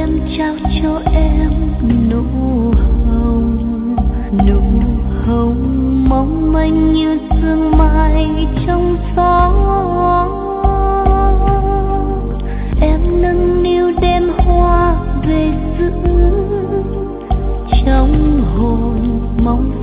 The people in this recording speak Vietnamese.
em trao cho em nụ hồng mong manh như sương mai trong gió. Em nâng niu đem hoa về giữ trong hồn mong